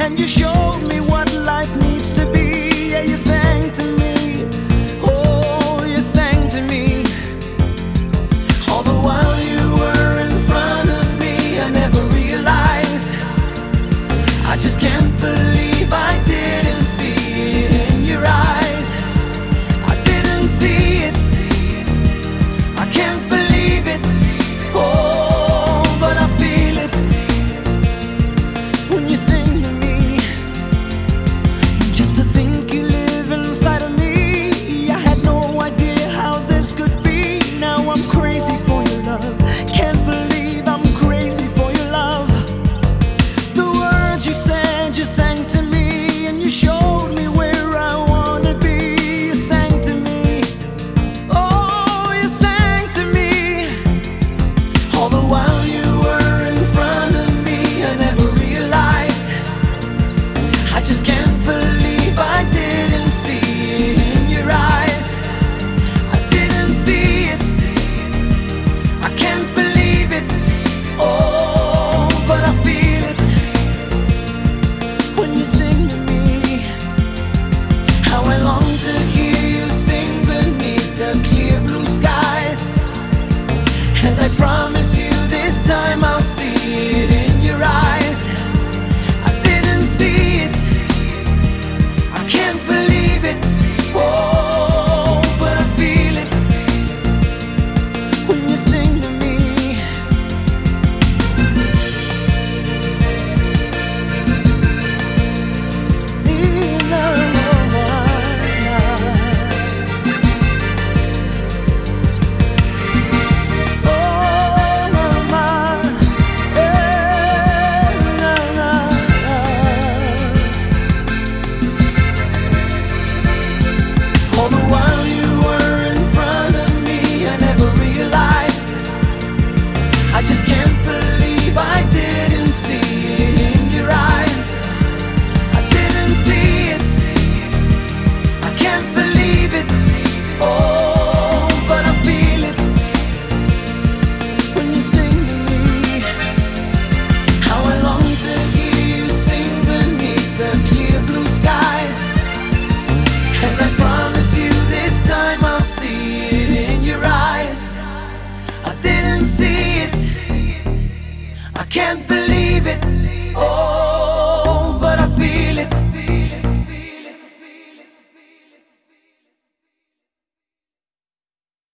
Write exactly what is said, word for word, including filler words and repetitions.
and you showed me what life needs to be. Yeah, you sang to me, oh, you sang to me. All the while you were in front of me, I never realized. I just can't believe I didn't see it in your eyes. I didn't see it, I can't believe it. Oh, but I feel it when you sing to me. Just to think you live inside of me, I had no idea how this could be. Now I'm crazy for your love, can't believe I'm crazy for your love. The words you said, you sang to me, and you showed me where I wanna be. You sang to me, oh, you sang to me. All the while you were in front of me, I never realized. I just can't believe I didn't see it in your eyes. I didn't see it, I can't believe it. Oh, but I feel it when you sing to me. How I long to hear you sing beneath the clear blue skies. And I promise you this time I'll see it in your eyes. I didn't see it, I can't believe it. Oh, but I feel it when you sing to me. Na, na, na, na. Oh, mama, eh, na, na, na. All the while you were in front of me, I never realized. I just can't believe I didn't see it in your eyes. I didn't see it, I can't believe it. Oh, but I feel it when you sing to me. How I long to hear you sing beneath the clear blue skies. And I promise you this time I'll see it in your eyes. I didn't see it, I can't believe